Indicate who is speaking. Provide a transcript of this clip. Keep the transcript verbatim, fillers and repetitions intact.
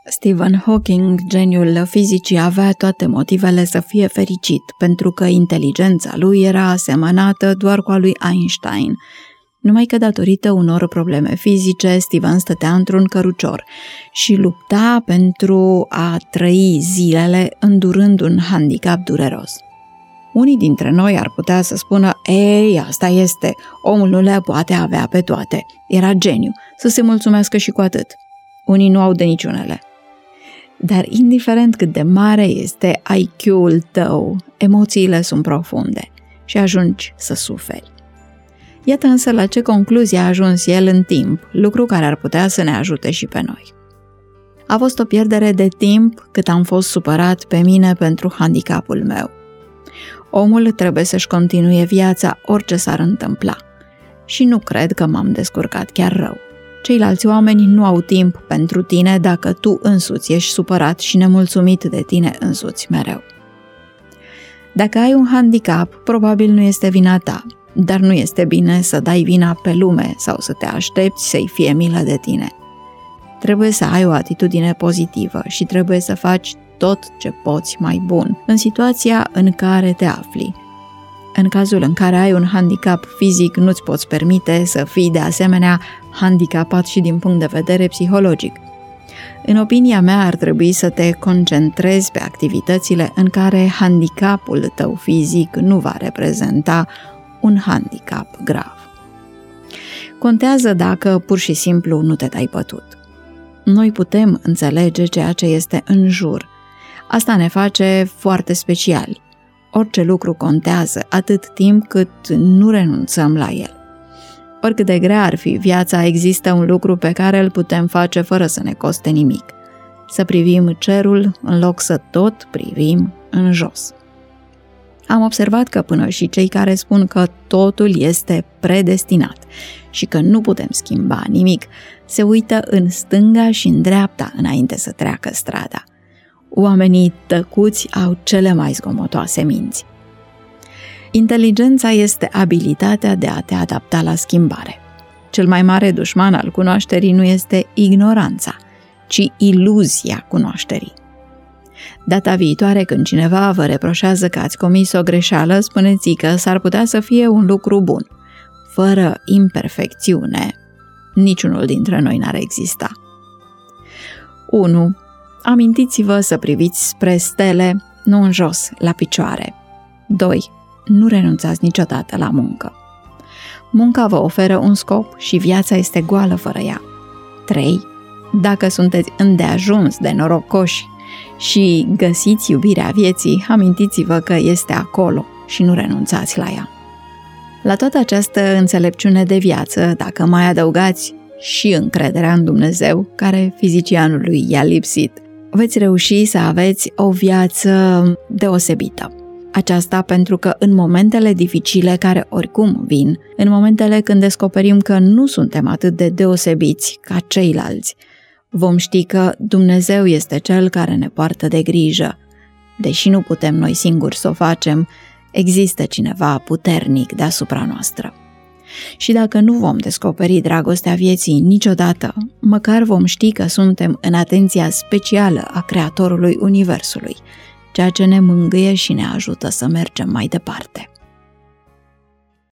Speaker 1: Stephen Hawking, geniul fizicii, avea toate motivele să fie fericit, pentru că inteligența lui era asemănată doar cu a lui Einstein. Numai că datorită unor probleme fizice, Steven stătea într-un cărucior și lupta pentru a trăi zilele îndurând un handicap dureros. Unii dintre noi ar putea să spună, ei, asta este, omul nu le poate avea pe toate, era geniu, să se mulțumească și cu atât. Unii nu au de niciunele. Dar indiferent cât de mare este I Q-ul tău, emoțiile sunt profunde și ajungi să suferi. Iată însă la ce concluzie a ajuns el în timp, lucru care ar putea să ne ajute și pe noi. A fost o pierdere de timp cât am fost supărat pe mine pentru handicapul meu. Omul trebuie să-și continue viața orice s-ar întâmpla. Și nu cred că m-am descurcat chiar rău. Ceilalți oameni nu au timp pentru tine dacă tu însuți ești supărat și nemulțumit de tine însuți mereu. Dacă ai un handicap, probabil nu este vina ta, dar nu este bine să dai vina pe lume sau să te aștepți să-i fie milă de tine. Trebuie să ai o atitudine pozitivă și trebuie să faci tot ce poți mai bun în situația în care te afli. În cazul în care ai un handicap fizic, nu-ți poți permite să fii de asemenea handicapat și din punct de vedere psihologic. În opinia mea, ar trebui să te concentrezi pe activitățile în care handicapul tău fizic nu va reprezenta un handicap grav. Contează dacă pur și simplu nu te dai bătut. Noi putem înțelege ceea ce este în jur. Asta ne face foarte speciali. Orice lucru contează atât timp cât nu renunțăm la el. Oricât de grea ar fi viața, există un lucru pe care îl putem face fără să ne coste nimic. Să privim cerul în loc să tot privim în jos. Am observat că până și cei care spun că totul este predestinat și că nu putem schimba nimic, se uită în stânga și în dreapta înainte să treacă strada. Oamenii tăcuți au cele mai zgomotoase minți. Inteligența este abilitatea de a te adapta la schimbare. Cel mai mare dușman al cunoașterii nu este ignoranța, ci iluzia cunoașterii. Data viitoare, când cineva vă reproșează că ați comis o greșeală, spuneți că s-ar putea să fie un lucru bun. Fără imperfecțiune, niciunul dintre noi n-ar exista. unu. Amintiți-vă să priviți spre stele, nu în jos, la picioare. doi. Nu renunțați niciodată la muncă. Munca vă oferă un scop și viața este goală fără ea. trei. Dacă sunteți îndeajuns de norocoși și găsiți iubirea vieții, amintiți-vă că este acolo și nu renunțați la ea. La toată această înțelepciune de viață, dacă mai adăugați și încrederea în Dumnezeu, care fizicianului i-a lipsit, veți reuși să aveți o viață deosebită. Aceasta pentru că în momentele dificile care oricum vin, în momentele când descoperim că nu suntem atât de deosebiți ca ceilalți, vom ști că Dumnezeu este Cel care ne poartă de grijă. Deși nu putem noi singuri să o facem, există cineva puternic deasupra noastră. Și dacă nu vom descoperi dragostea vieții niciodată, măcar vom ști că suntem în atenția specială a Creatorului Universului, ceea ce ne mângâie și ne ajută să mergem mai departe.